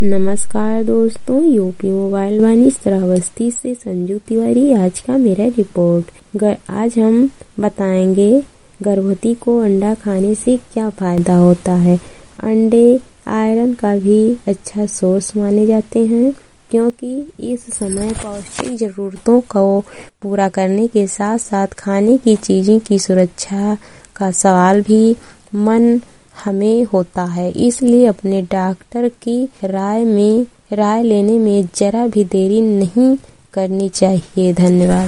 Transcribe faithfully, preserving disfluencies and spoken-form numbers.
नमस्कार दोस्तों, UP mobile वाणी श्रावस्ती से संजू तिवारी। आज का मेरा रिपोर्ट। आज हम बताएंगे गर्भवती को अंडा खाने से क्या फायदा होता है। अंडे आयरन का भी अच्छा सोर्स माने जाते हैं, क्योंकि इस समय पौष्टिक जरूरतों को पूरा करने के साथ साथ खाने की चीज़ों की सुरक्षा का सवाल भी मन हमें होता है। इसलिए अपने डॉक्टर की राय में राय लेने में जरा भी देरी नहीं करनी चाहिए। धन्यवाद।